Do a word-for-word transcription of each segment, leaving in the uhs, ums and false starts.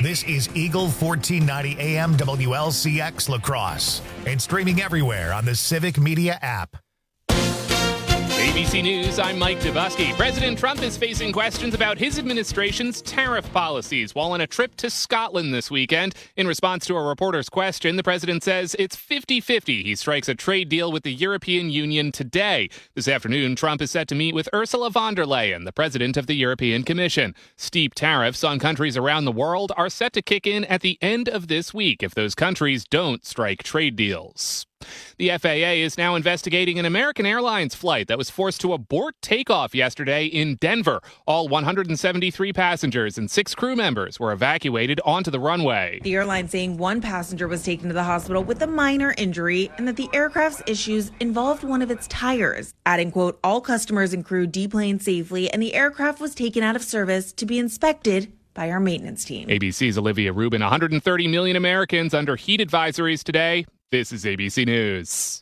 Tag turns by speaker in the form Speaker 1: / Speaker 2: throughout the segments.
Speaker 1: This is Eagle fourteen ninety A M W L C X La Crosse and streaming everywhere on the Civic Media app.
Speaker 2: A B C News, I'm Mike Dubusky. President Trump is facing questions about his administration's tariff policies while on a trip to Scotland this weekend. In response to a reporter's question, the president says it's fifty-fifty. He strikes a trade deal with the European Union today. This afternoon, Trump is set to meet with Ursula von der Leyen, the president of the European Commission. Steep tariffs on countries around the world are set to kick in at the end of this week if those countries don't strike trade deals. The F A A is now investigating an American Airlines flight that was forced to abort takeoff yesterday in Denver. All one hundred seventy-three passengers and six crew members were evacuated onto the runway.
Speaker 3: The airline saying one passenger was taken to the hospital with a minor injury and that the aircraft's issues involved one of its tires. Adding, quote, all customers and crew deplaned safely and the aircraft was taken out of service to be inspected by our maintenance team.
Speaker 2: A B C's Olivia Rubin. one hundred thirty million Americans under heat advisories today. This is A B C News.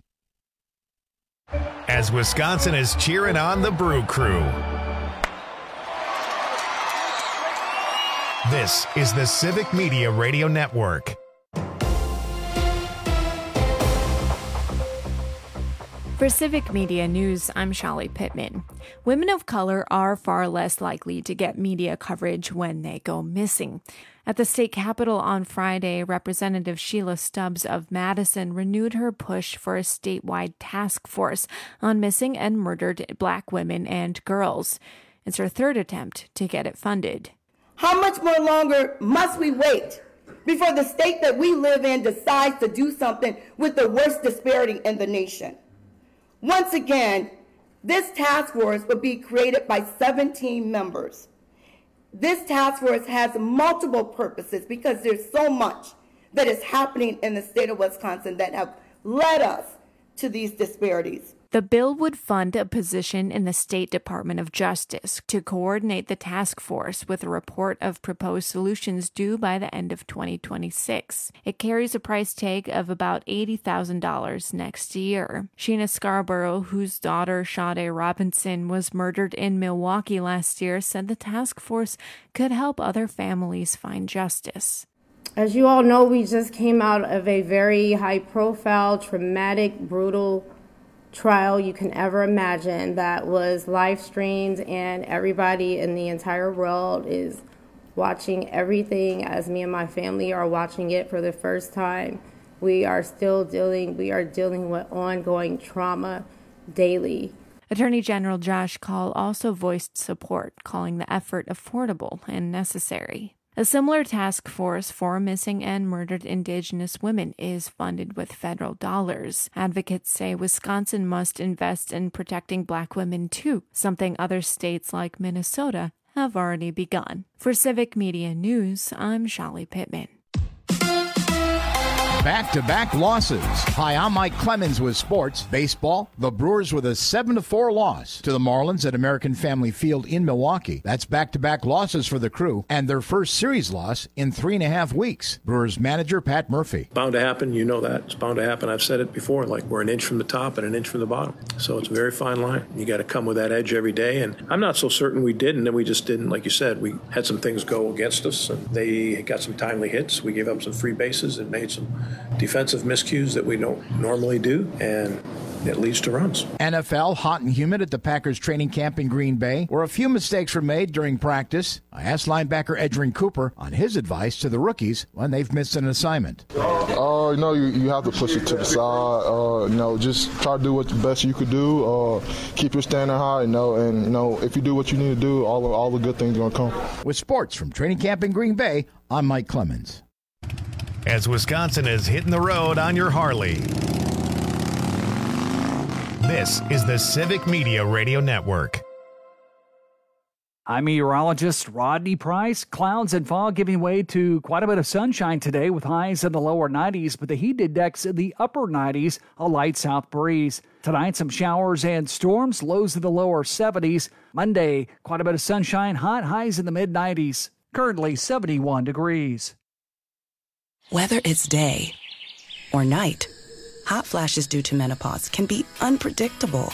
Speaker 1: As Wisconsin is cheering on the Brew Crew. This is the Civic Media Radio Network.
Speaker 4: For Civic Media News, I'm Shali Pittman. Women of color are far less likely to get media coverage when they go missing. At the state capitol on Friday, Representative Sheila Stubbs of Madison renewed her push for a statewide task force on missing and murdered Black women and girls. It's her third attempt to get it funded.
Speaker 5: How much more longer must we wait before the state that we live in decides to do something with the worst disparity in the nation? Once again, this task force will be created by seventeen members. This task force has multiple purposes because there's so much that is happening in the state of Wisconsin that have led us to these disparities.
Speaker 4: The bill would fund a position in the State Department of Justice to coordinate the task force with a report of proposed solutions due by the end of twenty twenty-six. It carries a price tag of about eighty thousand dollars next year. Sheena Scarborough, whose daughter Sade Robinson was murdered in Milwaukee last year, said the task force could help other families find justice.
Speaker 6: As you all know, we just came out of a very high-profile, traumatic, brutal trial you can ever imagine that was live streamed, and everybody in the entire world is watching everything as me and my family are watching it for the first time. We are still dealing, we are dealing with ongoing trauma daily.
Speaker 4: Attorney General Josh Kaul also voiced support, calling the effort affordable and necessary. A similar task force for missing and murdered Indigenous women is funded with federal dollars. Advocates say Wisconsin must invest in protecting Black women too, something other states like Minnesota have already begun. For Civic Media News, I'm Shali Pittman.
Speaker 7: Back-to-back losses. Hi, I'm Mike Clemens with sports. Baseball, the Brewers with a seven to four loss to the Marlins at American Family Field in Milwaukee. That's back-to-back losses for the Crew and their first series loss in three and a half weeks. Brewers manager Pat Murphy.
Speaker 8: Bound to happen. You know that. It's bound to happen. I've said it before, like we're an inch from the top and an inch from the bottom. So it's a very fine line. You got to come with that edge every day. And I'm not so certain we didn't, and we just didn't. Like you said, we had some things go against us, and they got some timely hits. We gave up some free bases and made some defensive miscues that we don't normally do, and it leads to runs.
Speaker 7: N F L, hot and humid at the Packers training camp in Green Bay, where a few mistakes were made during practice. I asked linebacker Edgerrin Cooper on his advice to the rookies when they've missed an assignment.
Speaker 9: Uh, you know, you, you have to push it to the side. Uh, you know, just try to do what the best you could do. Uh, keep your standard high, you know, and, you know, if you do what you need to do, all, all the good things are going to come.
Speaker 7: With sports from training camp in Green Bay, I'm Mike Clemens.
Speaker 1: As Wisconsin is hitting the road on your Harley. This is the Civic Media Radio Network.
Speaker 10: I'm meteorologist Rodney Price. Clouds and fog giving way to quite a bit of sunshine today with highs in the lower nineties, but the heat index in the upper nineties, a light south breeze. Tonight, some showers and storms, lows in the lower seventies. Monday, quite a bit of sunshine, hot highs in the mid nineties. Currently seventy-one degrees.
Speaker 11: Whether it's day or night, hot flashes due to menopause can be unpredictable.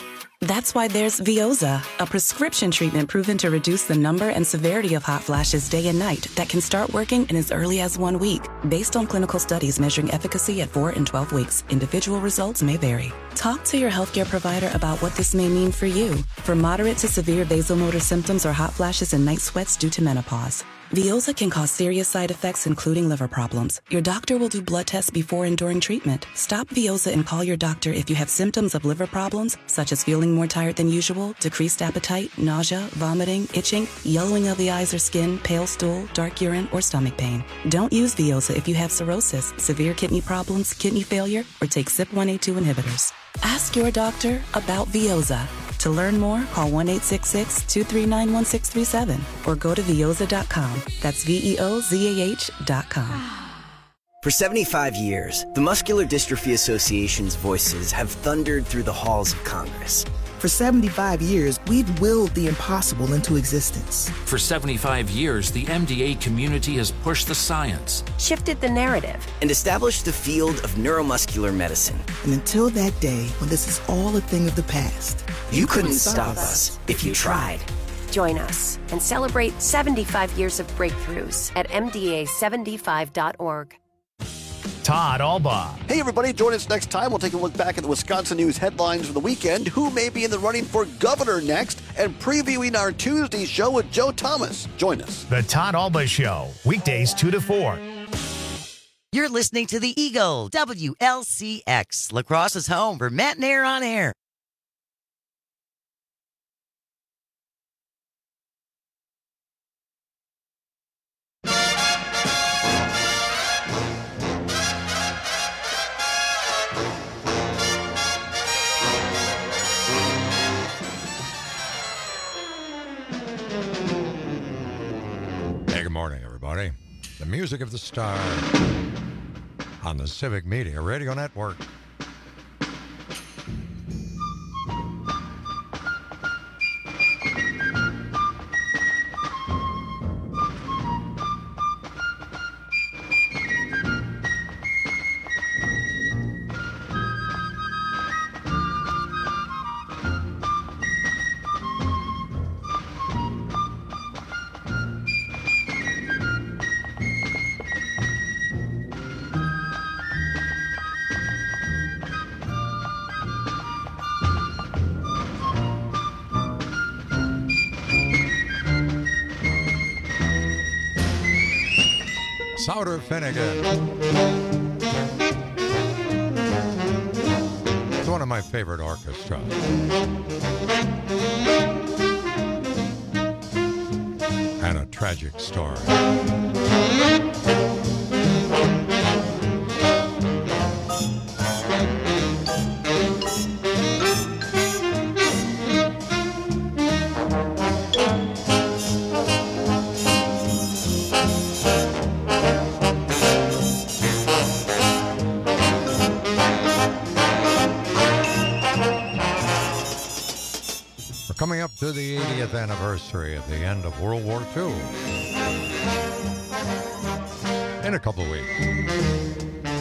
Speaker 11: That's why there's Veoza, a prescription treatment proven to reduce the number and severity of hot flashes day and night that can start working in as early as one week. Based on clinical studies measuring efficacy at four and twelve weeks, individual results may vary. Talk to your healthcare provider about what this may mean for you. For moderate to severe vasomotor symptoms or hot flashes and night sweats due to menopause, Veoza can cause serious side effects, including liver problems. Your doctor will do blood tests before and during treatment. Stop Veoza and call your doctor if you have symptoms of liver problems, such as feeling more tired than usual, decreased appetite, nausea, vomiting, itching, yellowing of the eyes or skin, pale stool, dark urine, or stomach pain. Don't use Veoza if you have cirrhosis, severe kidney problems, kidney failure, or take C Y P one A two inhibitors. Ask your doctor about Veoza. To learn more, call one eight six six, two three nine, one six three seven or go to veoza dot com. That's V E O Z A H dot com.
Speaker 12: For seventy-five years, the Muscular Dystrophy Association's voices have thundered through the halls of Congress.
Speaker 13: For seventy-five years, we've willed the impossible into existence.
Speaker 14: For seventy-five years, the M D A community has pushed the science,
Speaker 15: shifted the narrative,
Speaker 12: and established the field of neuromuscular medicine.
Speaker 13: And until that day, when this is all a thing of the past,
Speaker 12: you, you couldn't, couldn't stop us if you tried.
Speaker 15: Join us and celebrate seventy-five years of breakthroughs at M D A seventy-five dot org.
Speaker 1: Todd Alba.
Speaker 16: Hey, everybody. Join us next time. We'll take a look back at the Wisconsin news headlines for the weekend, who may be in the running for governor next, and previewing our Tuesday show with Joe Thomas. Join us.
Speaker 1: The Todd Alba Show, weekdays two to four.
Speaker 17: You're listening to the Eagle, W L C X, La Crosse's home for Matt and Air on Air.
Speaker 18: Good morning, everybody. The music of the star on the Civic Media Radio Network. Souter Finnegan. It's one of my favorite orchestras. And a tragic story. Coming up to the eightieth anniversary of the end of World War Two. In a couple of weeks.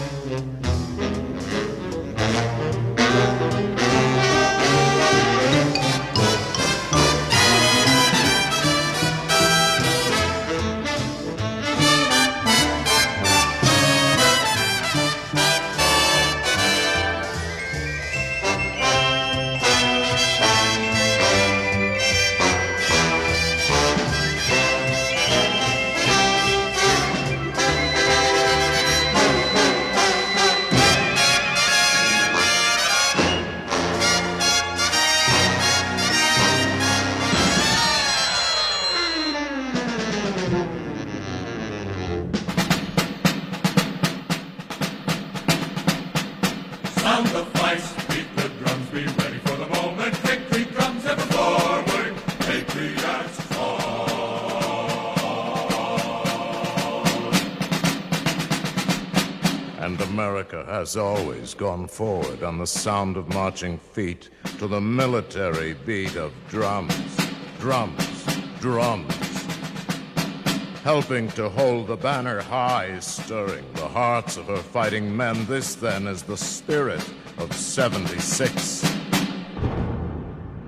Speaker 19: Has always gone forward on the sound of marching feet to the military beat of drums, drums, drums, helping to hold the banner high, stirring the hearts of her fighting men. This then is the spirit of seventy-six.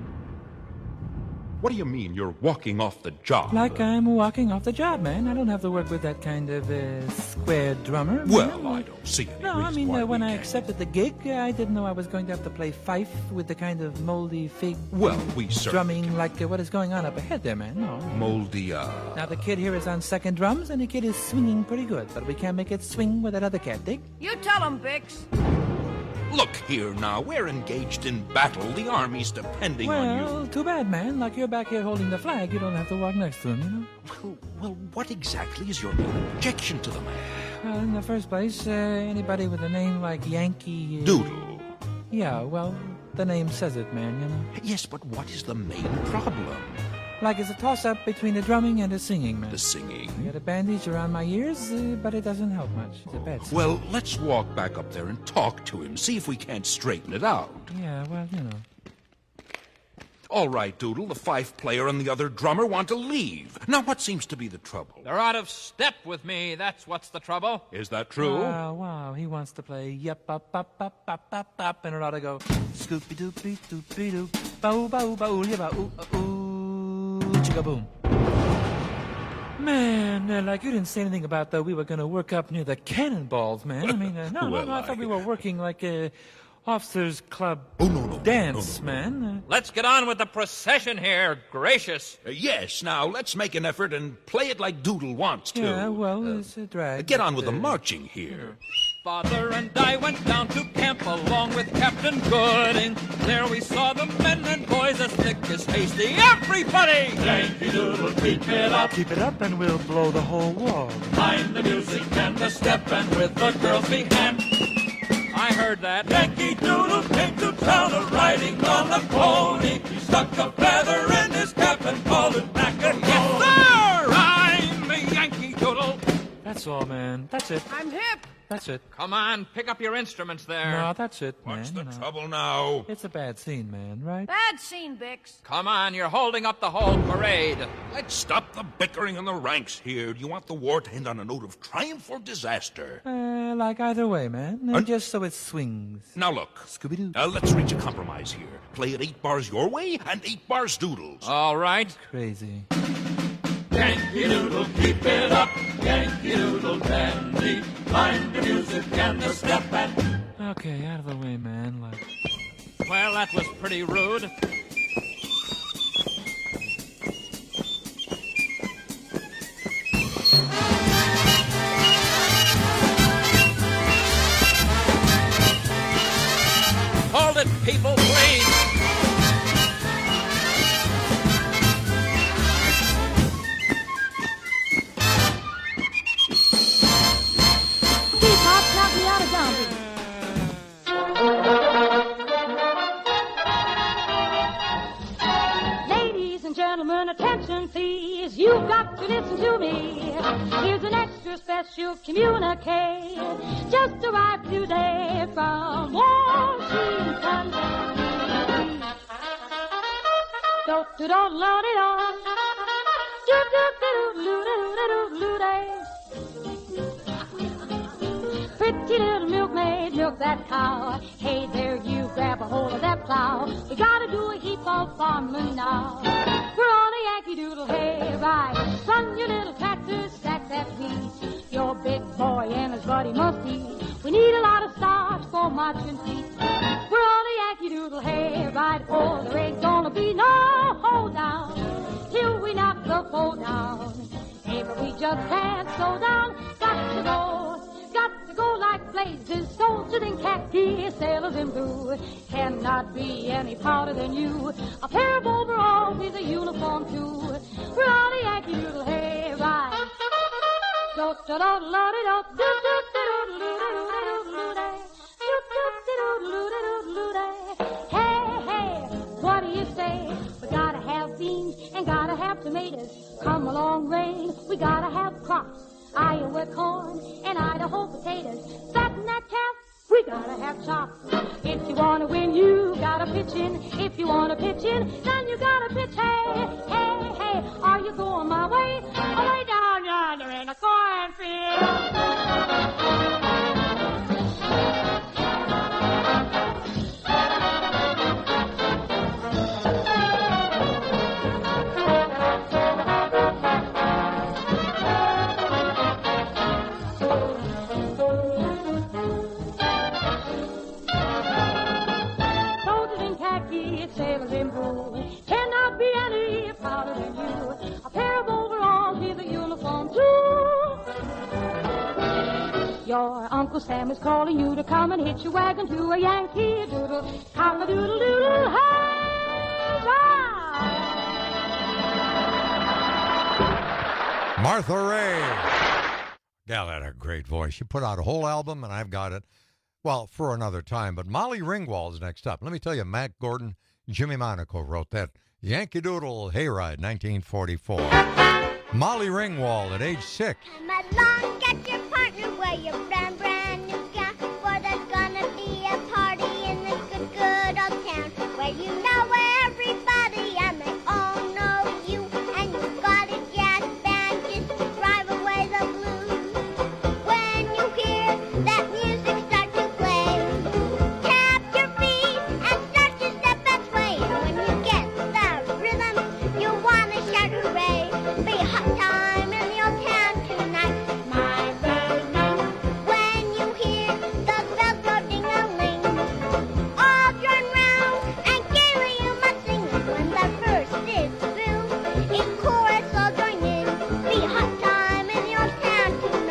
Speaker 20: What do you mean you're walking off the job?
Speaker 21: Like I'm walking off the job, man. I don't have to work with that kind of uh, square drummer.
Speaker 20: Well,
Speaker 21: man.
Speaker 20: I don't see any
Speaker 21: No,
Speaker 20: reason
Speaker 21: I mean,
Speaker 20: why
Speaker 21: uh, when
Speaker 20: we
Speaker 21: I
Speaker 20: can't.
Speaker 21: accepted the gig, uh, I didn't know I was going to have to play fife with the kind of moldy fig
Speaker 20: Well, we certainly
Speaker 21: drumming like uh, what is going on up ahead there, man. No.
Speaker 20: Moldy, uh...
Speaker 21: Now, the kid here is on second drums, and the kid is swinging pretty good, but we can't make it swing with that other cat, dig?
Speaker 22: You tell him, Bix.
Speaker 20: Look here now, we're engaged in battle. The army's depending on you.
Speaker 21: Well, too bad, man. Like you're back here holding the flag, you don't have to walk next to him, you know?
Speaker 20: Well, well what exactly is your objection to the man?
Speaker 21: Well, in the first place, uh, anybody with a name like Yankee... Uh,
Speaker 20: Doodle.
Speaker 21: Yeah, well, the name says it, man, you know?
Speaker 20: Yes, but what is the main problem?
Speaker 21: Like it's a toss-up between the drumming and the singing, man.
Speaker 20: The singing?
Speaker 21: I got a bandage around my ears, uh, but it doesn't help much. It's a bad sign.
Speaker 20: Well, let's walk back up there and talk to him, see if we can't straighten it out.
Speaker 21: Yeah, well, you know.
Speaker 20: All right, Doodle, the fife player and the other drummer want to leave. Now, what seems to be the trouble?
Speaker 23: They're out of step with me, that's what's the trouble.
Speaker 20: Is that true?
Speaker 21: Wow, wow, he wants to play yep, up, up, up, up, up, up, and it ought to go scoopy-doopy-doopy-doop, bow, bow, bow, yeah, ooh, ooh, chicka-boom. Man, uh, like you didn't say anything about, though, we were going to work up near the cannonballs, man. I mean, uh, no,
Speaker 20: well,
Speaker 21: no, no, I thought
Speaker 20: I...
Speaker 21: we were working like a officers' club
Speaker 20: oh, no, no,
Speaker 21: dance,
Speaker 20: no, no, no, no.
Speaker 21: man. Uh,
Speaker 23: Let's get on with the procession here, gracious.
Speaker 20: Uh, yes, now, let's make an effort and play it like Doodle wants to.
Speaker 21: Yeah, well,
Speaker 20: Uh,
Speaker 21: it's a drag.
Speaker 20: Get on
Speaker 21: but,
Speaker 20: with the
Speaker 21: uh,
Speaker 20: marching here.
Speaker 23: Father and I went down to camp along with Captain Gooding. There we saw the men and boys as thick as hasty. Everybody!
Speaker 24: Yankee Doodle, keep it up.
Speaker 21: Keep it up and we'll blow the whole wall.
Speaker 24: Mind the music and the step, and with the girls we hand.
Speaker 23: I heard that.
Speaker 24: Yankee Doodle came to town a-riding on a pony. He stuck a feather in his cap and called it macaroni.
Speaker 23: Yes, sir! I'm the Yankee Doodle.
Speaker 21: That's all, man. That's it.
Speaker 22: I'm hip.
Speaker 21: That's it.
Speaker 23: Come on, pick up your instruments there.
Speaker 21: No, that's it, man.
Speaker 20: What's the
Speaker 21: you know.
Speaker 20: trouble now?
Speaker 21: It's a bad scene, man, right?
Speaker 22: Bad scene, Bix.
Speaker 23: Come on, you're holding up the whole parade.
Speaker 20: Let's stop the bickering in the ranks here. Do you want the war to end on a note of triumph or disaster?
Speaker 21: Uh, like either way, man. Uh,
Speaker 20: Uh,
Speaker 21: just so it swings.
Speaker 20: Now look,
Speaker 21: Scooby-Doo.
Speaker 20: Uh, let's reach a compromise here. Play it eight bars your way and eight bars Doodle's.
Speaker 23: All right.
Speaker 21: Crazy.
Speaker 24: Yankee Doodle, keep it up. Yankee Doodle dandy. Mind the music and the step, and...
Speaker 21: Okay, out of the way, man. Like...
Speaker 23: Well, that was pretty rude. Hold it, people, please.
Speaker 22: Bebop knocked me out of zombie. Ladies and gentlemen, attention please. You've got to listen to me. Here's an extra special communique. Just arrived today from Washington. Do do do lo de do. Do do do do do do do do. Pretty little milkmaid, milk that cow. Hey there, you grab a hold of that plow. We gotta do a heap of farming now. We're on a Yankee Doodle hay ride. Run your little tractor, stack that wheat. Your big boy and his buddy must eat. We need a lot of starch for marching feet. We're on a Yankee Doodle hay ride. Oh, there ain't gonna be no hold down till we knock the foe down. Hey, but we just can't slow down. Got to go. Got to go like blazes, soldiers in khaki, sailors in blue. Cannot be any prouder than you. A pair of overalls is a uniform too. We're on a Yankee Doodle hay ride. Do do do do do do do do do do do do. Hey hey, what do you say? We gotta have beans and gotta have tomatoes. Come along, rain, we gotta have crops. Iowa corn and Idaho potatoes. Fatten that calf, we gotta have chops. If you wanna win, you gotta pitch in. If you wanna pitch in, then you gotta pitch. Hey, hey, hey, are you going my way? Or way down yonder in a cornfield? Soldiers in khaki, sailors in blue, cannot be any prouder than you. A pair of overalls is a uniform too. Your Uncle Sam is calling you to come and hitch your wagon to a Yankee Doodle, cock-a-doodle-doodle, hey,
Speaker 18: Martha Raye. Gal had a great voice. She put out a whole album, and I've got it, well, for another time. But Molly Ringwald's next up. Let me tell you, Matt Gordon, Jimmy Monaco wrote that Yankee Doodle Hayride, nineteen forty-four. Molly Ringwald at age six.
Speaker 2: Come along, get your partner, wear your brand, brand new gown, for there's gonna be a party in this good, good old town, where you know everybody and they all know you, and you've got a jazz band just to drive away the blues. When you hear that music start to play, tap your feet and start to step and sway. When you get the rhythm, you wanna shout hooray. Be a hot time in the old town tonight, my baby. When you hear the bells go ding-a-ling, all join round and gaily you must sing. When the verse is through, in chorus all join in. Be a hot time in the old town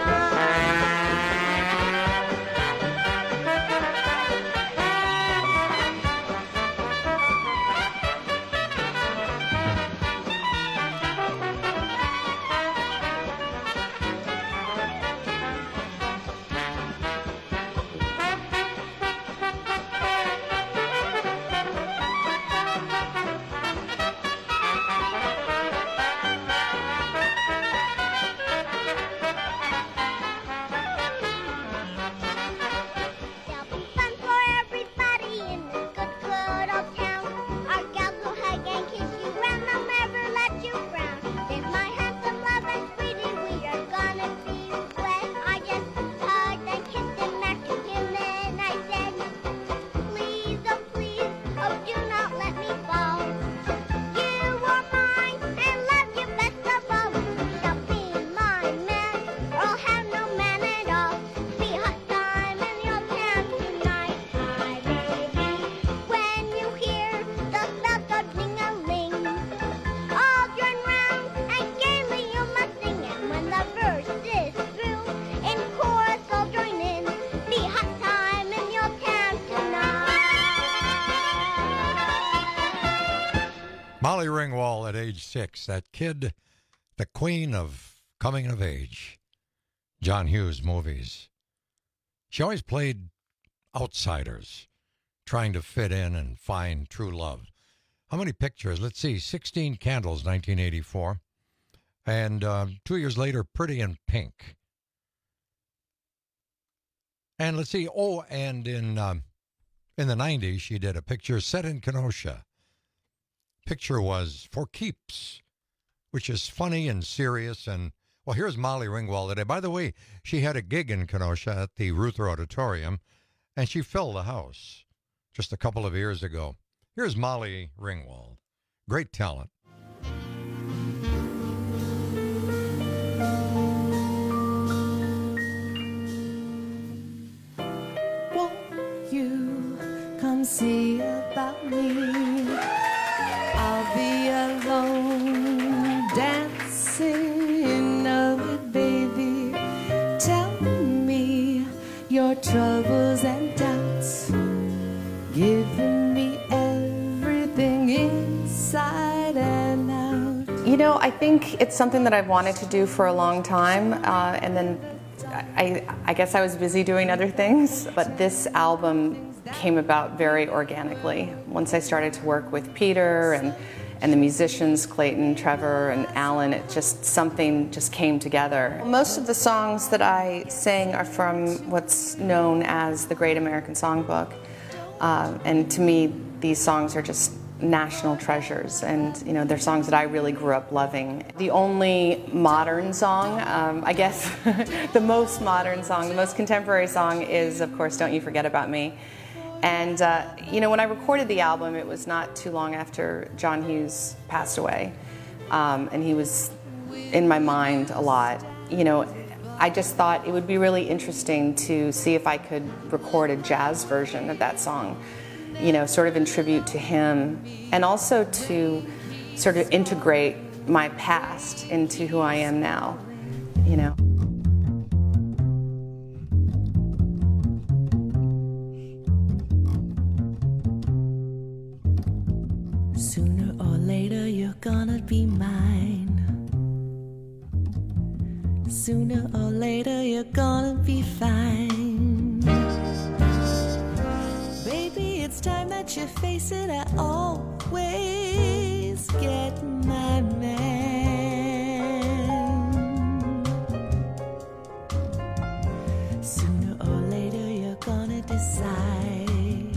Speaker 2: There'll be fun for everybody in this good, good old town. Our gals will hug and kiss you and they'll never let you frown. There's my handsome love and sweetie, we are gonna be wed. I just hugged and kissed him after him, then I said, please, oh please, oh do not let me fall. You are mine and love you best of all. You shall be my man, or I'll have no man at all. Be a hot time in the old town tonight, my baby. When you hear the bells go ding-a-ling, all join round and gaily you must sing. And when the verse is through, in chorus all join in. Be a hot time in the old town tonight.
Speaker 18: Molly Ringwald at age six. That kid, the queen of coming of age. John Hughes movies. She always played outsiders, trying to fit in and find true love. How many pictures? Let's see. sixteen Candles, nineteen eighty-four. And uh, two years later, Pretty in Pink. And let's see. Oh, and in um, in the nineties, she did a picture set in Kenosha. Picture was For Keeps, which is funny and serious. And, well, here's Molly Ringwald today. By the way, she had a gig in Kenosha at the Ruther Auditorium, and she filled the house just a couple of years ago. Here's Molly Ringwald. Great talent.
Speaker 3: Won't you come see about me? I'll be alone dancing in a baby. Tell me your troubles and doubts, giving me everything inside and out.
Speaker 5: You know, I think it's something that I've wanted to do for a long time, uh, and then I, I guess I was busy doing other things, but this album came about very organically. Once I started to work with Peter and, and the musicians, Clayton, Trevor, and Alan, it just, something just came together. Most of the songs that I sang are from what's known as the Great American Songbook. Uh, and to me, these songs are just national treasures, and you know, they're songs that I really grew up loving. The only modern song, um, I guess the most modern song, the most contemporary song is, of course, Don't You Forget About Me. And uh, you know, when I recorded the album, it was not too long after John Hughes passed away, um, and he was in my mind a lot. You know, I just thought it would be really interesting to see if I could record a jazz version of that song, you know, sort of in tribute to him, and also to sort of integrate my past into who I am now, you know.
Speaker 3: Sooner or later you're gonna be mine. Sooner or later you're gonna be fine. Baby, it's time that you face it. I always get my man. Sooner or later you're gonna decide.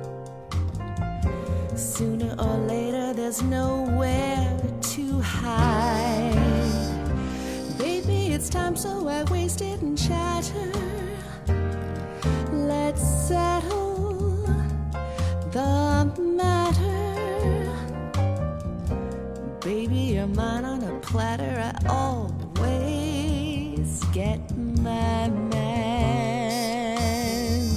Speaker 3: Sooner or later there's nowhere to hide. Baby, it's time, so I waste it and chatter. Let's settle the matter. Baby, you're mine on a platter. I always get my man.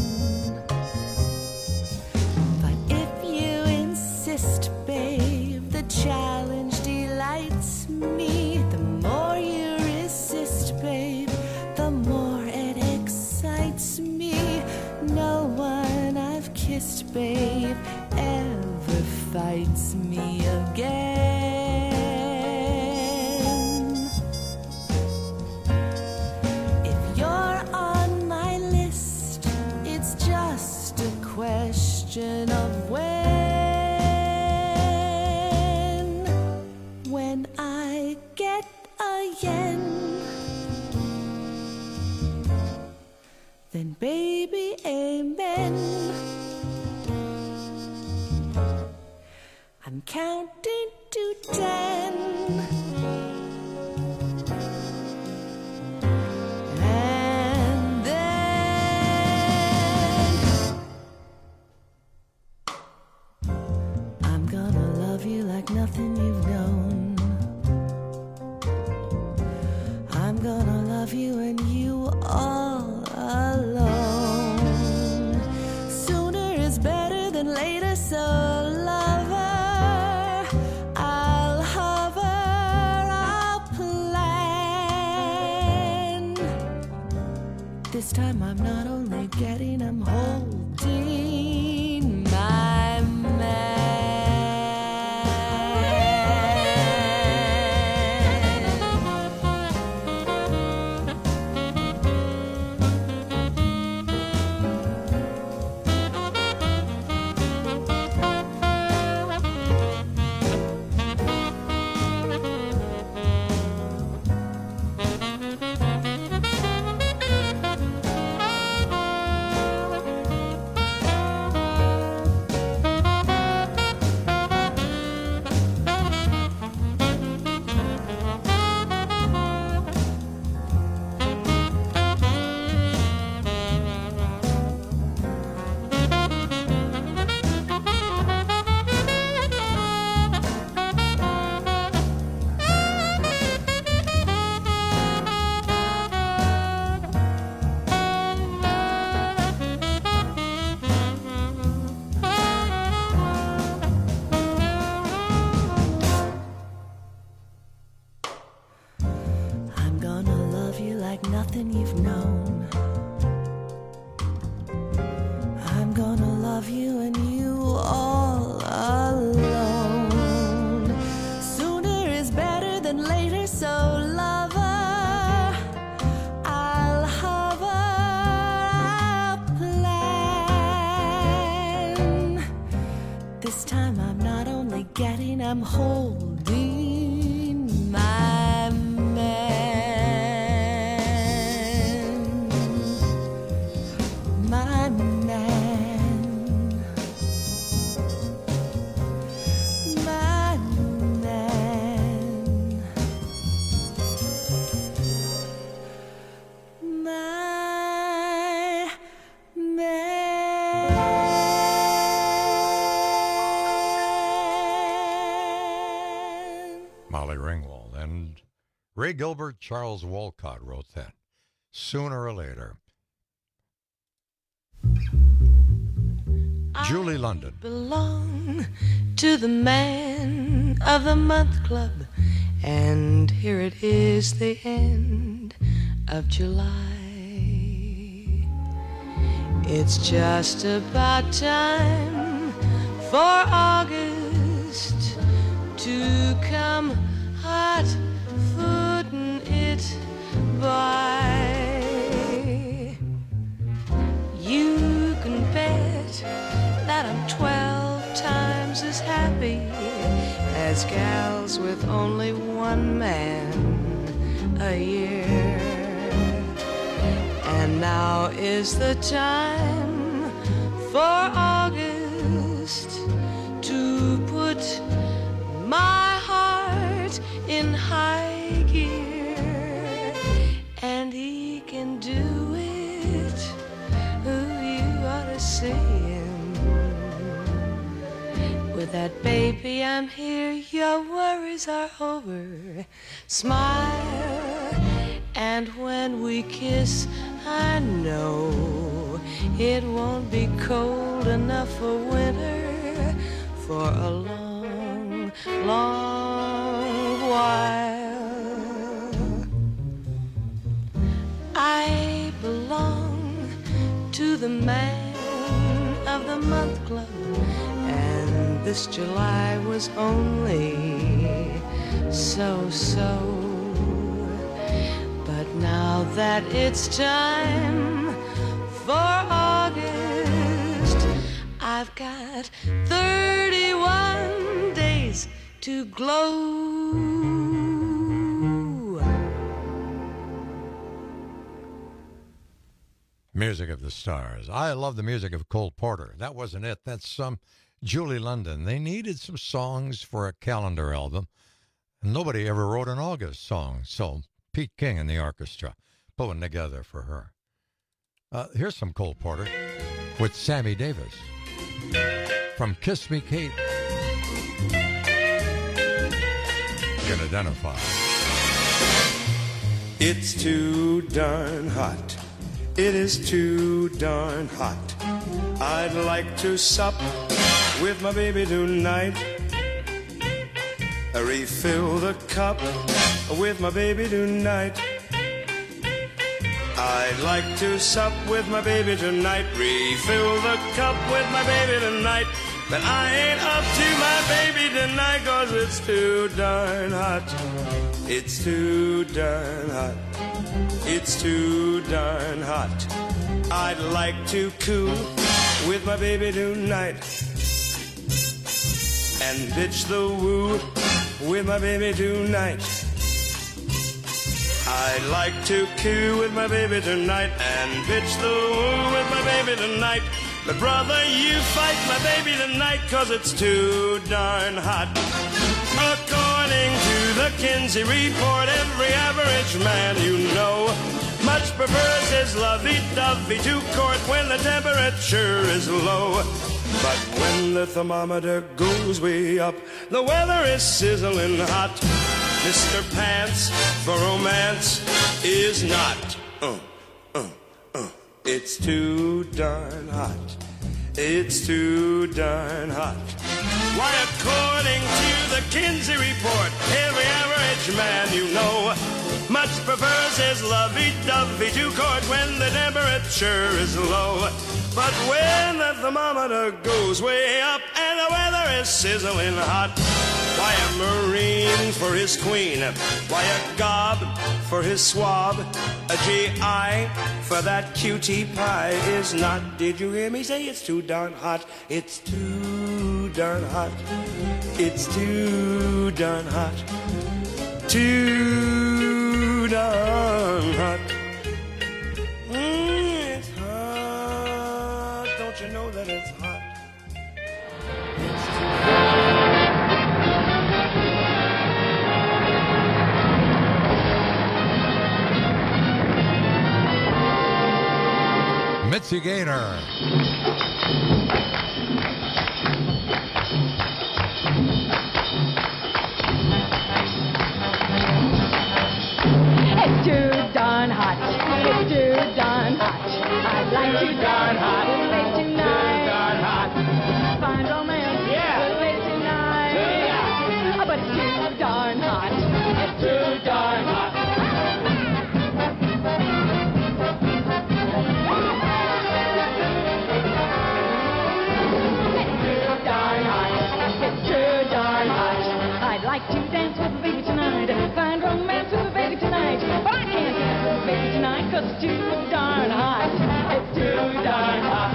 Speaker 3: But if you insist, babe, the challenge delights me. The more you resist, babe, the more it excites me. No one I've kissed, babe, ever fights me again. If you're on my list, it's just a question of when. When I get a yen, then baby, amen. I'm counting to ten. And then I'm gonna love you like nothing you've known. I'm gonna love you and you all alone. Sooner is better than later, so lover, I'll hover, I'll plan. This time I'm not only getting, I'm holding my man. I'm gonna love you like nothing you've known. I'm gonna love you and you all alone. Sooner is better than later, so lover, I'll hover, I'll plan. This time I'm not only getting, I'm holding my man. My man. My man. My man.
Speaker 18: Molly Ringwald and Ray Gilbert, Charles Walcott wrote that. sooner or later. Julie London.
Speaker 3: Belong to the Man of the Month Club, and here it is, the end of July. It's just about time for August to come hot footing it by. You can bet that I'm twelve times as happy as gals with only one man a year. And now is the time for August to put my heart in high gear, and he can do it. Ooh, you ought to see him. With that baby I'm here, your worries are over. Smile, and when we kiss, I know it won't be cold enough for winter for a long, long while. I belong to the Man of the Month Club, and this July was only so-so. But now that it's time for August, I've got thirty-one days to glow.
Speaker 18: Music of the Stars. I love the music of Cole Porter. That wasn't it. That's some um, Julie London. They needed some songs for a calendar album. Nobody ever wrote an August song, so Pete King and the orchestra put one together for her. Uh, here's some Cole Porter with Sammy Davis from Kiss Me Kate. You can identify.
Speaker 4: It's too darn hot. It is too darn hot. I'd like to sup with my baby tonight. Refill the cup with my baby tonight. I'd like to sup with my baby tonight. Refill the cup with my baby tonight. But I ain't up to my baby tonight, 'cause it's too darn hot. It's too darn hot. It's too darn hot. I'd like to cool with my baby tonight and bitch the woo with my baby tonight. I'd like to coo with my baby tonight and bitch the woo with my baby tonight. But brother, you fight my baby tonight, 'cause it's too darn hot. According to the Kinsey Report, every average man you know much prefers his lovey-dovey to court when the temperature is low. But when the thermometer goes way up, the weather is sizzling hot. Mister Pants for romance is not. Uh, uh, uh. It's too darn hot. It's too darn hot. Why, according to the Kinsey Report, every average man you know much prefers his lovey-dovey to court when the temperature is low. But when the thermometer goes way up and the weather is sizzling hot, why a Marine for his queen, why a gob for his swab, a G I for that cutie pie is not. Did you hear me say it's too darn hot? It's too darn hot. It's too darn hot. Too darn hot. Mm, it's hot. Don't you know that it's hot? It's too
Speaker 18: Mitzi Gaynor.
Speaker 22: It's too darn hot. It's too darn hot. Late tonight. Too darn hot. Find romance. Yeah. Late tonight. Yeah. But it's too darn hot. It's too darn hot. I'd like to dance with a baby tonight, find romance with a baby tonight, but I can't dance with a baby tonight, cause it's too darn hot, it's too darn hot.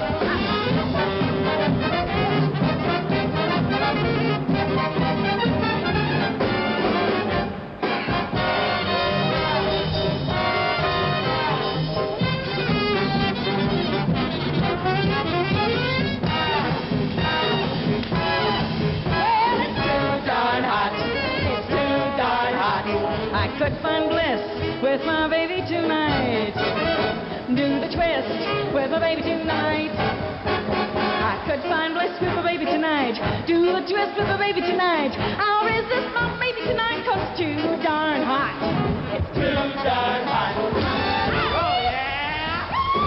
Speaker 22: I could find bliss with my baby tonight. Do the twist with my baby tonight. I could find bliss with my baby tonight. Do the twist with my baby tonight. I'll resist my baby tonight, cause it's too darn hot. It's too darn hot. Oh, yeah.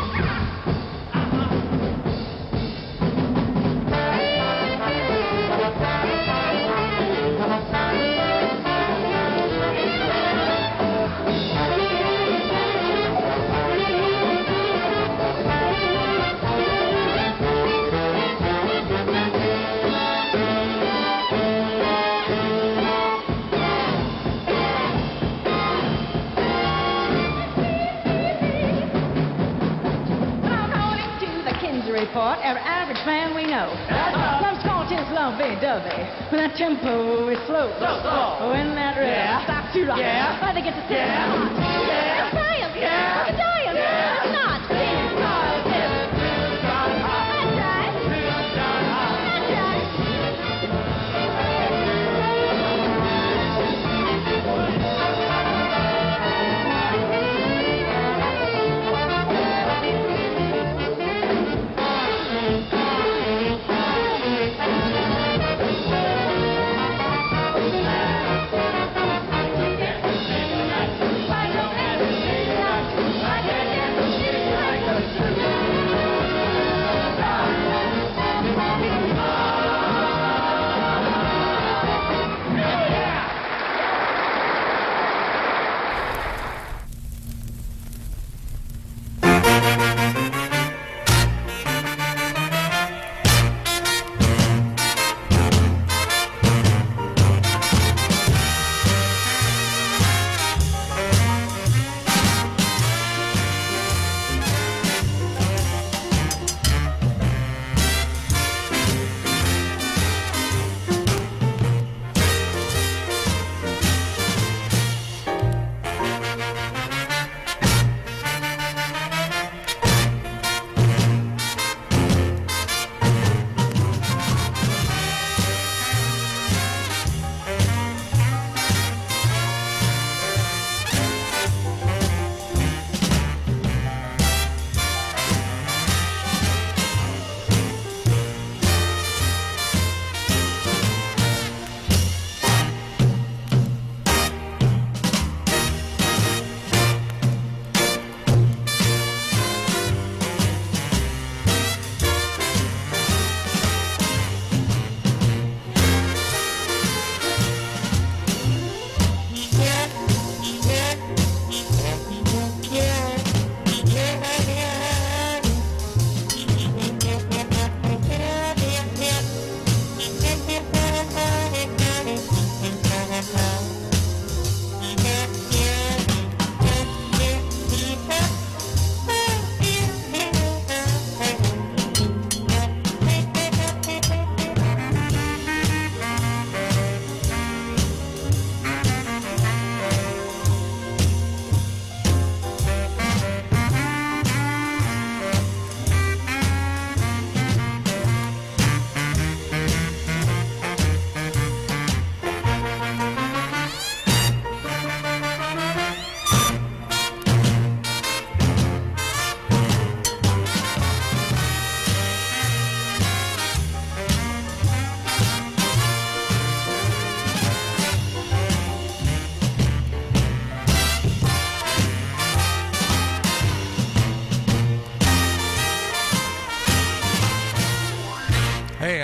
Speaker 22: Report, every average man we know loves contests, love very dovey. When that tempo is slow, slow, slow. When that rhythm yeah. stops to rock, yeah. Why they get to sit yeah. hot. Yeah. Science, yeah. It's science, yeah. It's not. It's not. It's too darn hot. That's right. Too darn hot. That's right.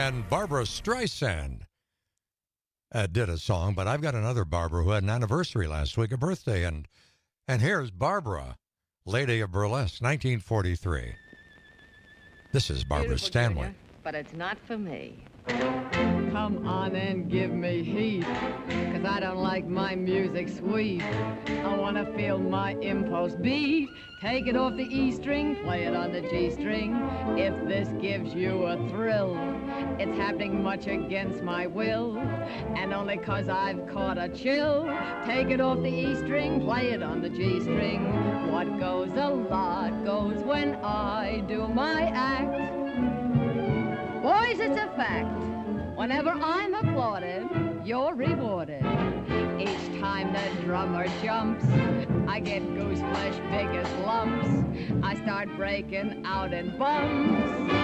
Speaker 18: and Barbara Streisand uh, did a song, but I've got another Barbara who had an anniversary last week, a birthday, and and here's Barbara, Lady of Burlesque, nineteen forty-three. This is Barbara
Speaker 6: Beautiful,
Speaker 18: Stanwyck.
Speaker 6: Junior, but it's not for me. Come on and give me heat, 'cause I don't like my music sweet. I want to feel my impulse beat. Take it off the E string, play it on the G string. If this gives you a thrill, it's happening much against my will, and only 'cause I've caught a chill. Take it off the E string, play it on the G string. What goes a lot goes when I do my act. Boys, it's a fact. Whenever I'm applauded, you're rewarded. Each time the drummer jumps, I get goose flesh big as lumps. I start breaking out in bumps.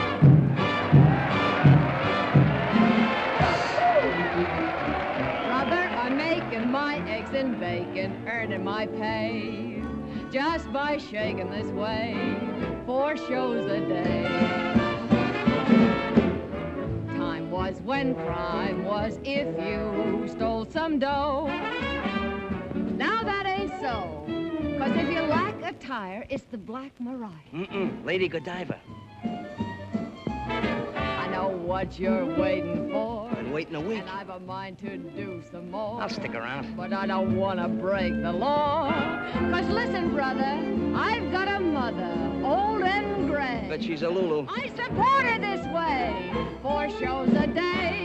Speaker 6: Brother, I'm making my eggs and bacon, earning my pay just by shaking this way, four shows a day. Was when crime was if you stole some dough. Now that ain't so, 'cause if you lack attire, it's the Black Mariah.
Speaker 7: Mm-mm, Lady Godiva.
Speaker 6: I know what you're waiting for.
Speaker 7: Been waiting a week.
Speaker 6: And I've a mind to do some more.
Speaker 7: I'll stick around.
Speaker 6: But I don't want to break the law. 'Cause listen, brother, I've got a mother, old and gray.
Speaker 7: But she's a Lulu.
Speaker 6: I support her this way, four shows a day.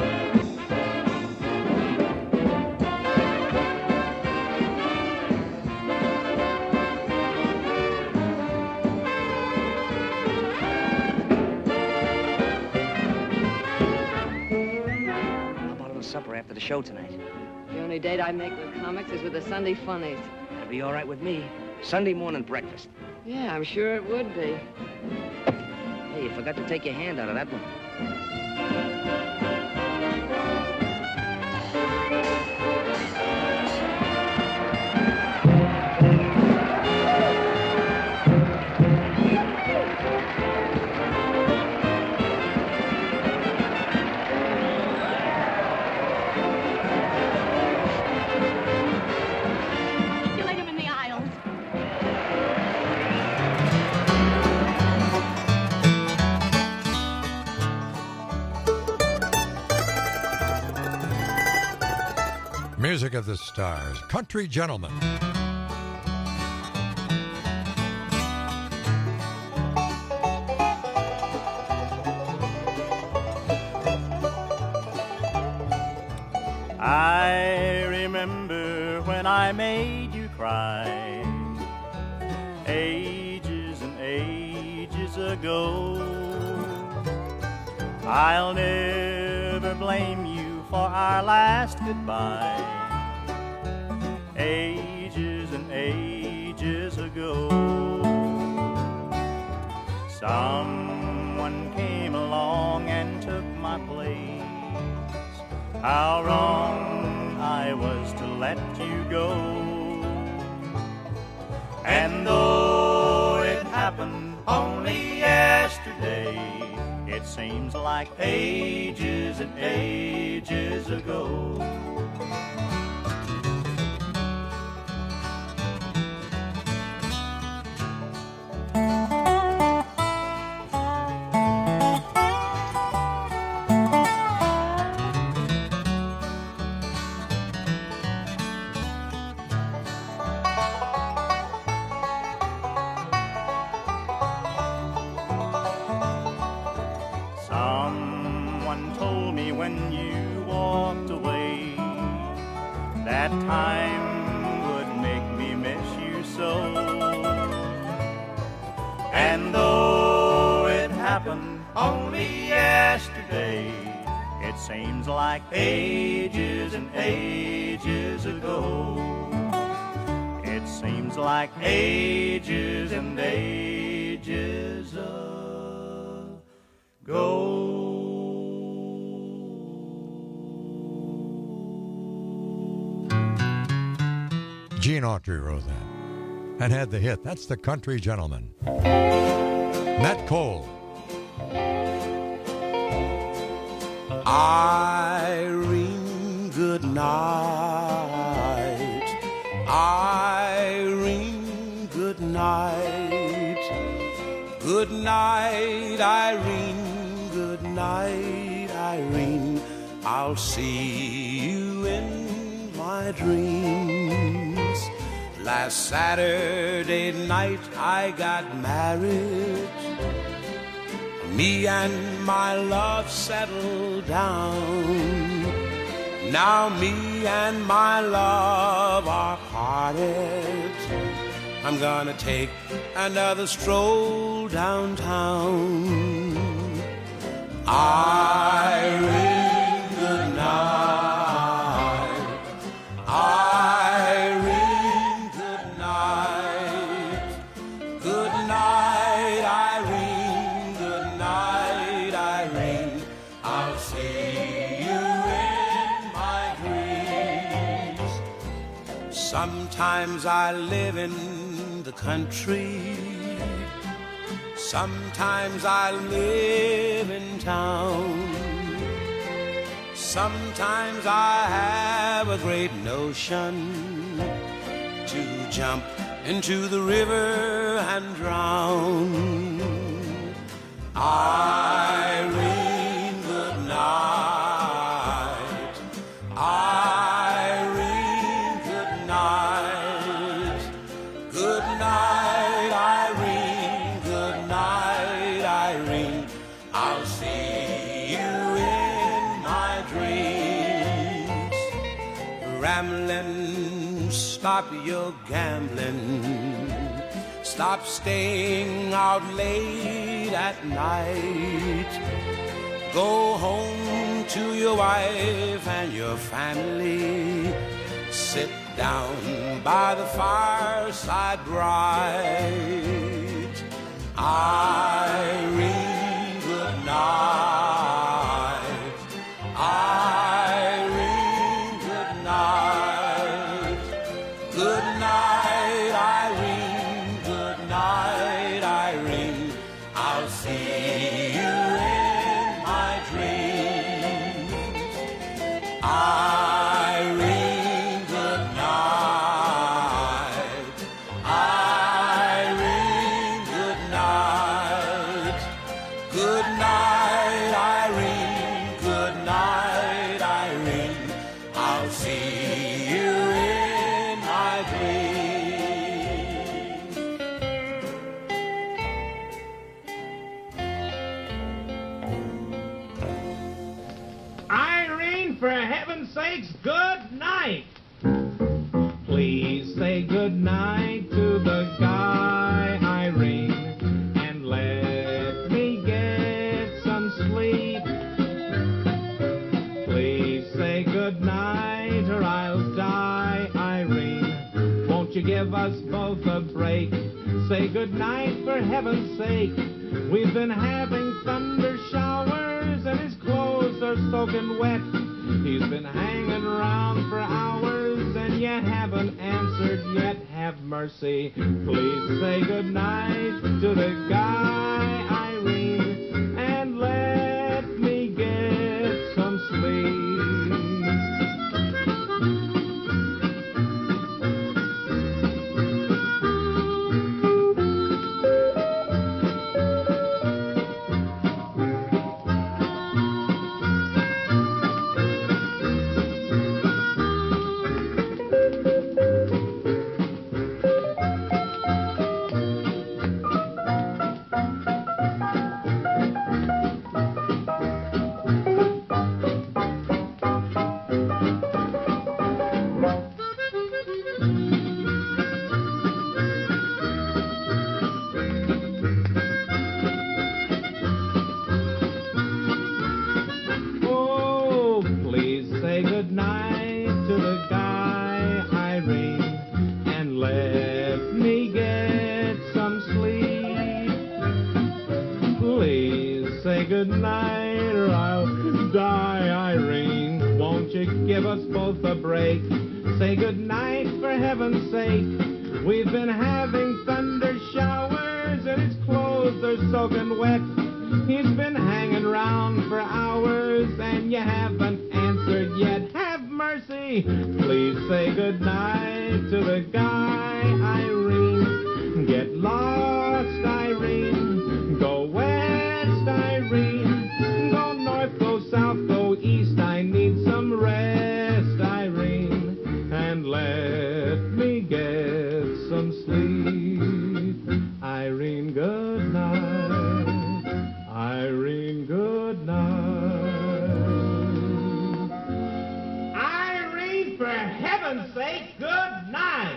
Speaker 7: Supper after the show tonight.
Speaker 6: The only date I make with comics is with the Sunday funnies.
Speaker 7: That'll be all right with me. Sunday morning breakfast.
Speaker 6: Yeah, I'm sure it would be.
Speaker 7: Hey, you forgot to take your hand out of that one.
Speaker 18: Music of the Stars, Country Gentleman.
Speaker 8: I remember when I made you cry, ages and ages ago. I'll never blame you for our last goodbye, ages and ages ago. Someone came along and took my place. How wrong I was to let you go. And though it happened only yesterday, it seems like ages and ages ago. Time would make me miss you so. And though it happened only yesterday, it seems like ages and ages ago. It seems like ages and ages ago.
Speaker 18: Gene Autry wrote that and had the hit. That's the Country Gentleman. Nat Cole.
Speaker 9: Irene, good night. Irene, good night. Good night, Irene, good night, Irene. I'll see you in my dreams. Last Saturday night I got married. Me and my love settled down. Now me and my love are parted. I'm gonna take another stroll downtown. Irene, good night. Irene, good night. Good night, Irene. Good night, Irene. I'll see you in my dreams. Sometimes I live in the country. Sometimes I live in town. Sometimes I have a great notion to jump into the river and drown. Irene, good night. Irene, good night. Good night, Irene. Good night, Irene. I'll see you in my dreams. Rambling, stop your gambling. Stop staying out late at night. Go home to your wife and your family. Sit down by the fireside bright. Irene, good night. Irene, good night. Good night, Irene. Good night, Irene. I'll see you in my dreams. Irene, good night. Irene, good night. Good night, Irene. Good night, Irene. I'll see you in my dreams.
Speaker 10: Irene, for heaven's sakes, good night. Please say good night to the guy, Irene, and let me get some sleep. Please say good night or I'll die, Irene. Won't you give us both a break? Say good night for heaven's sake. We've been having thunder showers and his clothes are soaking wet. He's been hanging around for hours and you haven't answered yet. Have mercy. Please say good night to the guy, Irene, and let me get some sleep. Good night or I'll die, Irene. Won't you give us both a break? Say good night for heaven's sake. We've been having thunder showers and his clothes are soaking wet. He's been hanging round for hours and you haven't answered yet. Have mercy. Please say goodnight to the guy, Irene. Get lost, Irene. Go west, Irene. Go north, go south, go east. I need some rest, Irene. And let me get some sleep. Irene, good night. Irene, good night. Irene, for heaven's sake, good night.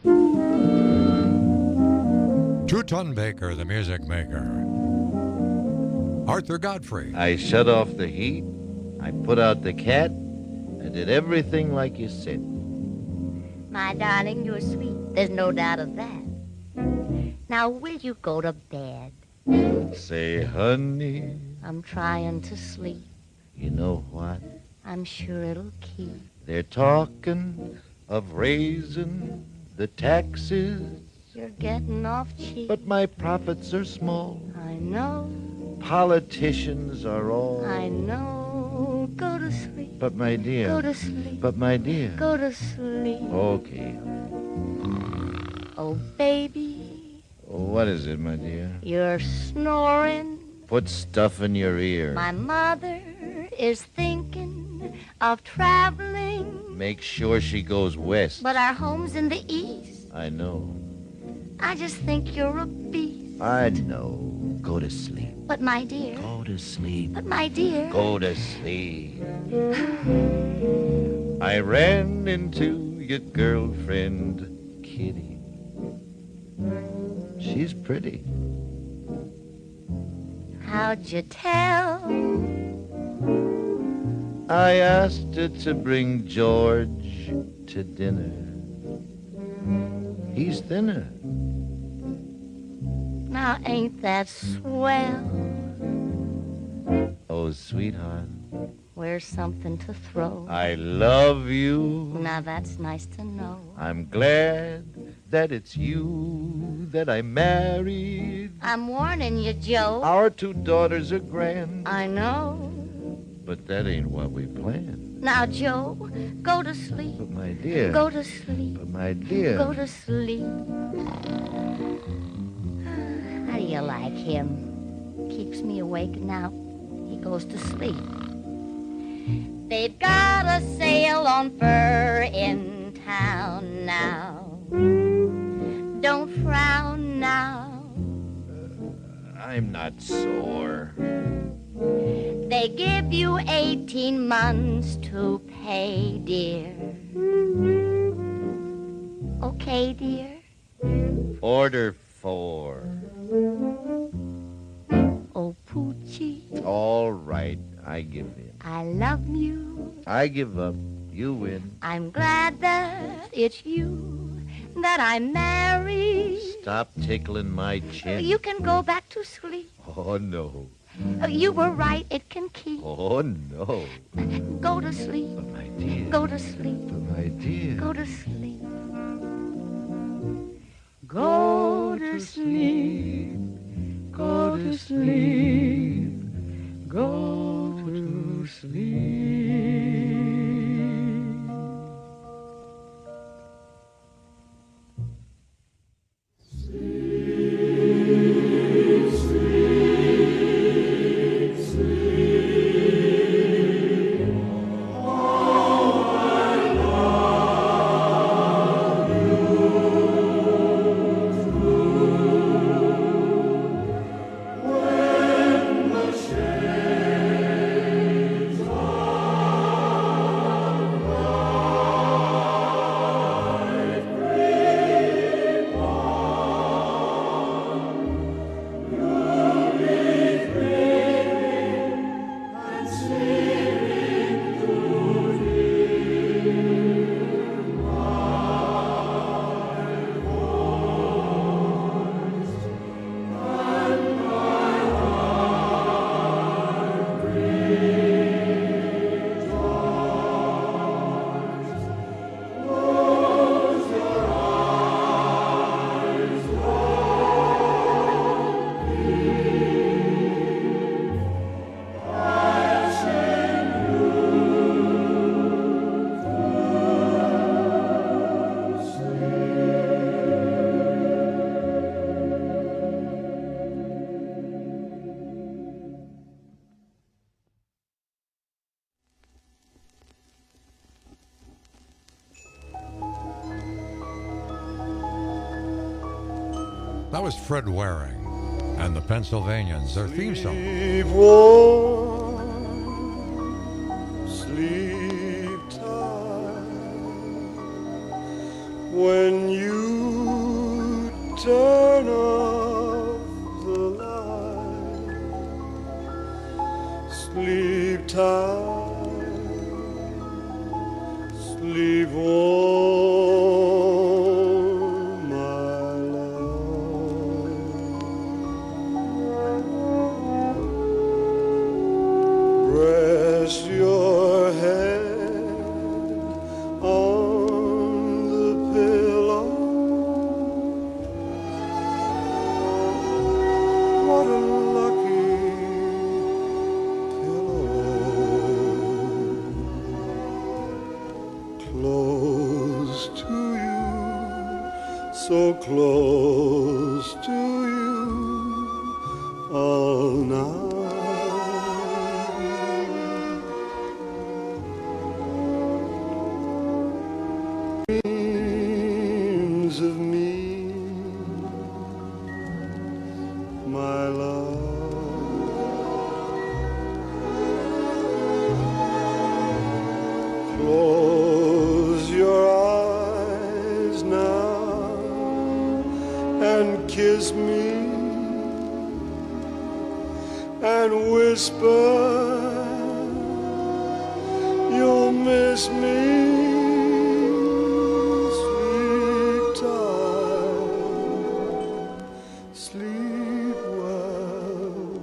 Speaker 18: Two-Ton Baker, the music maker. Arthur Godfrey.
Speaker 11: I shut off the heat. I put out the cat. I did everything like you said.
Speaker 12: My darling, you're sweet. There's no doubt of that. Now, will you go to bed?
Speaker 11: Say, honey.
Speaker 12: I'm trying to sleep.
Speaker 11: You know what?
Speaker 12: I'm sure it'll keep.
Speaker 11: They're talking of raising the taxes.
Speaker 12: You're getting off cheap.
Speaker 11: But my profits are small.
Speaker 12: I know.
Speaker 11: Politicians are all.
Speaker 12: I know. Go to sleep.
Speaker 11: But my dear.
Speaker 12: Go to sleep.
Speaker 11: But my dear.
Speaker 12: Go to sleep.
Speaker 11: Okay.
Speaker 12: Oh, baby.
Speaker 11: What is it, my dear?
Speaker 12: You're snoring.
Speaker 11: Put stuff in your ear.
Speaker 12: My mother is thinking of traveling.
Speaker 11: Make sure she goes west.
Speaker 12: But our home's in the east.
Speaker 11: I know.
Speaker 12: I just think you're a beast.
Speaker 11: I know. Go to sleep.
Speaker 12: But my dear.
Speaker 11: Go to sleep.
Speaker 12: But my dear.
Speaker 11: Go to sleep. I ran into your girlfriend, Kitty. She's pretty.
Speaker 12: How'd you tell?
Speaker 11: I asked her to bring George to dinner. He's thinner.
Speaker 12: Now ain't that swell?
Speaker 11: Oh, sweetheart.
Speaker 12: Where's something to throw?
Speaker 11: I love you.
Speaker 12: Now that's nice to know.
Speaker 11: I'm glad that it's you that I married.
Speaker 12: I'm warning you, Joe.
Speaker 11: Our two daughters are grand.
Speaker 12: I know.
Speaker 11: But that ain't what we planned.
Speaker 12: Now, Joe, go to sleep.
Speaker 11: But my dear.
Speaker 12: Go to sleep.
Speaker 11: But my dear.
Speaker 12: Go to sleep. How do you like him? Keeps me awake now. He goes to sleep. They've got a sale on fur in town now. Don't frown now.
Speaker 11: Uh, I'm not sore.
Speaker 12: They give you eighteen months to pay, dear. Okay, dear?
Speaker 11: Order four.
Speaker 12: Oh, Poochie.
Speaker 11: All right, I give in.
Speaker 12: I love you.
Speaker 11: I give up. You win.
Speaker 12: I'm glad that it's you that I married.
Speaker 11: Stop tickling my chin.
Speaker 12: You can go back to sleep.
Speaker 11: Oh, no.
Speaker 12: You were right. It can keep.
Speaker 11: Oh, no.
Speaker 12: Go to sleep.
Speaker 11: But my dear.
Speaker 12: Go to sleep.
Speaker 11: But my dear.
Speaker 12: Go to sleep. Go to sleep. Go to sleep. Go to sleep.
Speaker 24: When the shades are
Speaker 18: That was Fred Waring and the Pennsylvanians, their theme song.
Speaker 4: Sleep warm, sleep tight. When you turn off the light, sleep tight, sleep warm, my love. Rest your head on the pillow. What a lucky pillow. Close to you, so close to you all night. Dreams of me, my love. Close your eyes now and kiss me and whisper you'll miss me. Sleep tight, sleep well,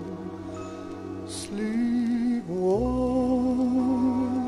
Speaker 4: sleep warm.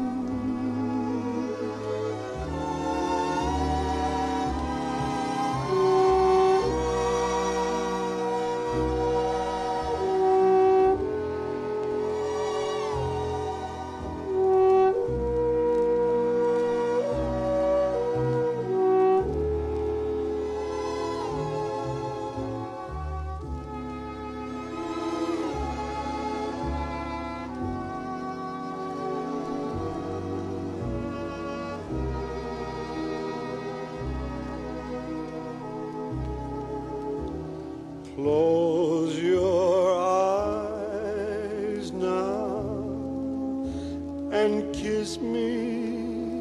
Speaker 4: Close your eyes now and kiss me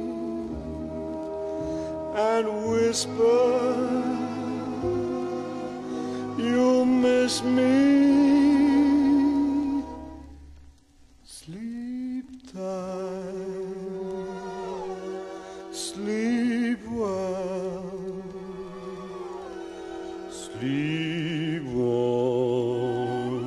Speaker 4: and whisper you'll miss me. Sleep tight, sleep well, sleep warm.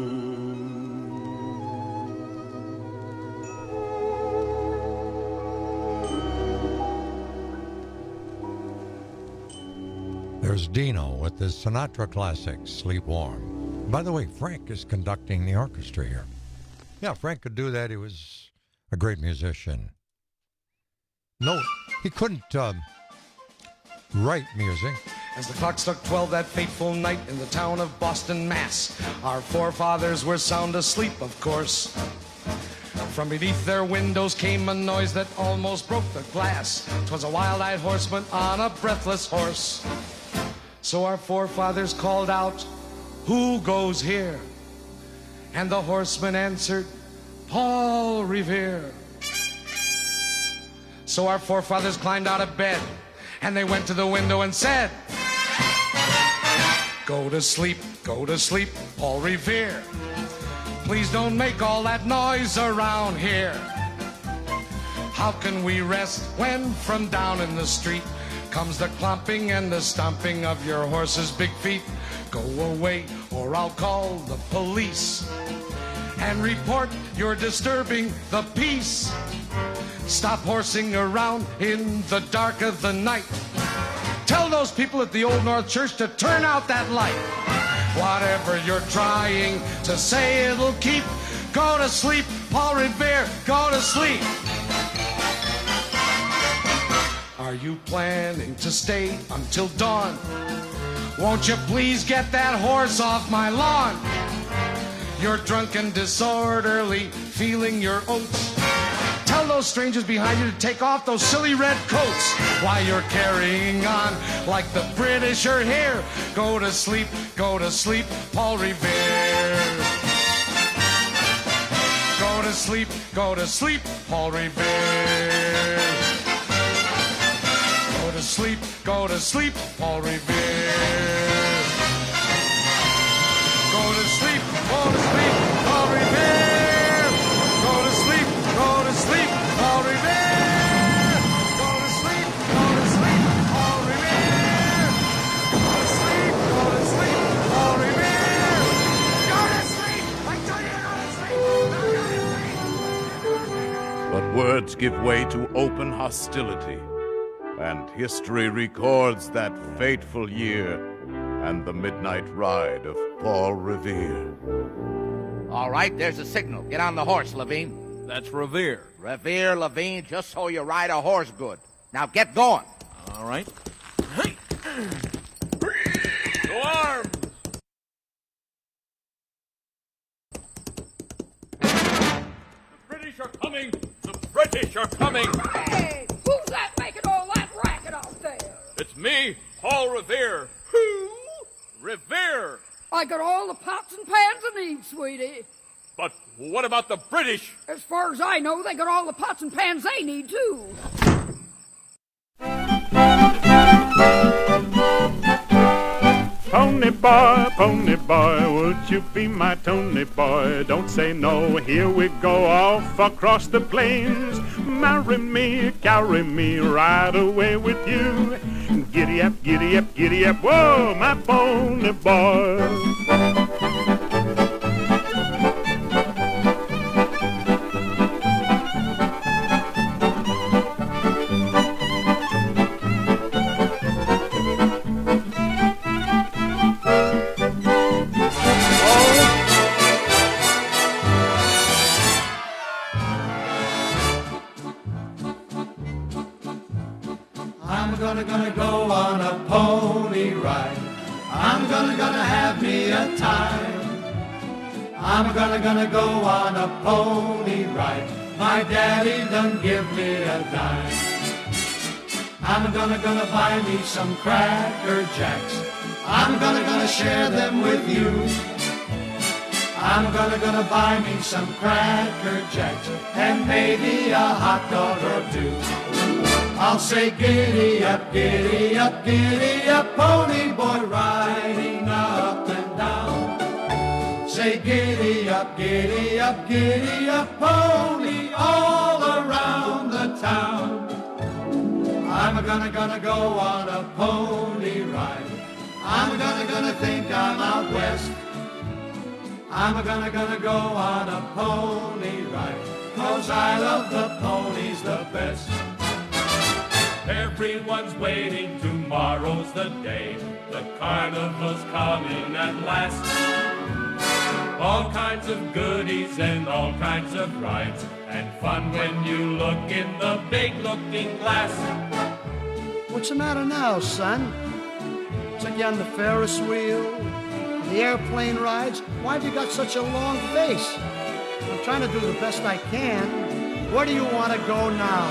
Speaker 18: There's Dino with the Sinatra classic, Sleep Warm. By the way, Frank is conducting the orchestra here. Yeah, Frank could do that. He was a great musician. No, he couldn't um, write music.
Speaker 13: As the clock struck twelve that fateful night in the town of Boston, Mass, our forefathers were sound asleep, of course. From beneath their windows came a noise that almost broke the glass. 'Twas a wild-eyed horseman on a breathless horse. So our forefathers called out, "Who goes here?" And the horseman answered, "Paul Revere." So our forefathers climbed out of bed and they went to the window and said, "Go to sleep, go to sleep, Paul Revere. Please don't make all that noise around here. How can we rest when from down in the street comes the clomping and the stomping of your horse's big feet? Go away or I'll call the police and report you're disturbing the peace. Stop horsing around in the dark of the night. Tell those people at the Old North Church to turn out that light. Whatever you're trying to say, it'll keep. Go to sleep, Paul Revere, go to sleep." Are you planning to stay until dawn? Won't you please get that horse off my lawn? You're drunk and disorderly, feeling your oats. Tell those strangers behind you to take off those silly red coats while you're carrying on like the British are here. Go to sleep, go to sleep, Paul Revere. Go to sleep, go to sleep, Paul Revere. Go to sleep, go to sleep, Paul Revere. Go to sleep, go to sleep, Paul Revere. Go to sleep, go to sleep, Paul Revere. Go to sleep, go to sleep, Paul Revere. Go to sleep, go to sleep, Paul Revere. Go to sleep, I tell you to go to sleep.
Speaker 19: But words give way to open hostility, and history records that fateful year and the midnight ride of Paul Revere.
Speaker 7: All right, there's a signal. Get on the horse, Levine.
Speaker 20: That's Revere.
Speaker 7: Revere, Levine, just so you ride a horse good. Now get going.
Speaker 20: All right. To arms! The British are coming! The British are coming!
Speaker 1: Hey, who's that making all that racket out there?
Speaker 20: It's me, Paul Revere. Who? Revere!
Speaker 1: I got all the pots and pans I need, sweetie.
Speaker 20: But what about the British?
Speaker 1: As far as I know, they got all the pots and pans they need, too.
Speaker 14: Pony boy, pony boy, would you be my Tony boy? Don't say no, here we go off across the plains. Marry me, carry me right away with you. Giddy up, giddy up, giddy up, whoa, my pony boy.
Speaker 9: I'm gonna, gonna go on a pony ride. I'm gonna, gonna have me a time. I'm gonna, gonna go on a pony ride. My daddy done give me a dime. I'm gonna, gonna buy me some Cracker Jacks. I'm gonna, gonna share them with you. I'm gonna, gonna buy me some Cracker Jacks and maybe a hot dog or two. I'll say giddy up, giddy up, giddy up, pony boy riding up and down. Say giddy up, giddy up, giddy up, pony all around the town. I'm gonna, gonna go on a pony ride. I'm gonna, gonna think I'm out west. I'm gonna, gonna go on a pony ride, 'cause I love the ponies the best.
Speaker 24: Everyone's waiting, tomorrow's the day. The carnival's coming at last. All kinds of goodies and all kinds of rides, and fun when you look in the big looking glass.
Speaker 15: What's the matter now, son? Took you on the Ferris wheel, the airplane rides? Why have you got such a long face? I'm trying to do the best I can. Where do you want to go now?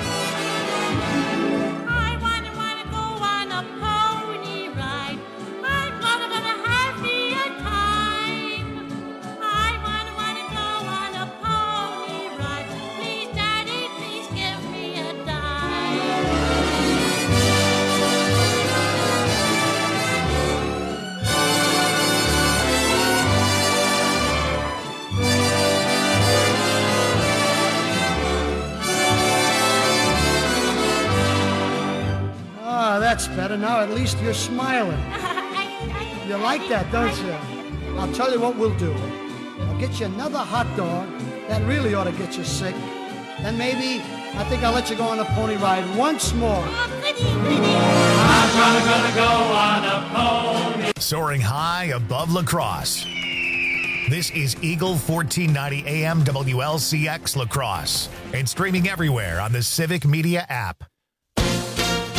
Speaker 15: That's better. Now at least you're smiling. You like that, don't you? I'll tell you what we'll do. I'll get you another hot dog. That really ought to get you sick. Then maybe, I think I'll let you go on a pony ride once more.
Speaker 9: I'm gonna, gonna go on a pony.
Speaker 16: Soaring high above La Crosse. This is Eagle fourteen ninety A M W L C X La Crosse and streaming everywhere on the Civic Media app.
Speaker 20: Each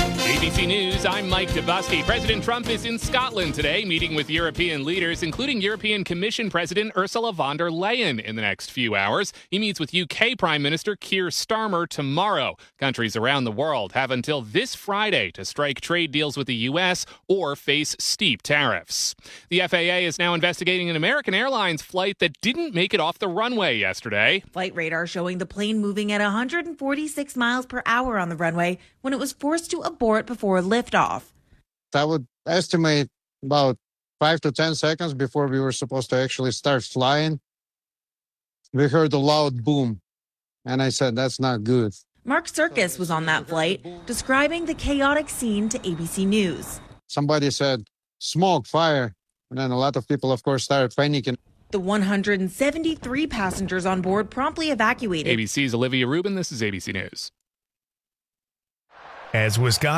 Speaker 2: B C News, I'm Mike DeBusky. President Trump is in Scotland today, meeting with European leaders, including European Commission President Ursula von der Leyen in the next few hours. He meets with U K Prime Minister Keir Starmer tomorrow. Countries around the world have until this Friday to strike trade deals with the U S or face steep tariffs. The F A A is now investigating an American Airlines flight that didn't make it off the runway yesterday.
Speaker 17: Flight radar showing the plane moving at one hundred forty-six miles per hour on the runway when it was forced to abort before liftoff.
Speaker 21: I would estimate about five to ten seconds before we were supposed to actually start flying. We heard a loud boom, and I said, that's not good.
Speaker 17: Mark Serkis was on that flight, describing the chaotic scene to A B C News.
Speaker 21: Somebody said, smoke, fire, and then a lot of people, of course, started panicking.
Speaker 17: The one hundred seventy-three passengers on board promptly evacuated.
Speaker 2: A B C's Olivia Rubin, this is A B C News.
Speaker 16: As Wisconsin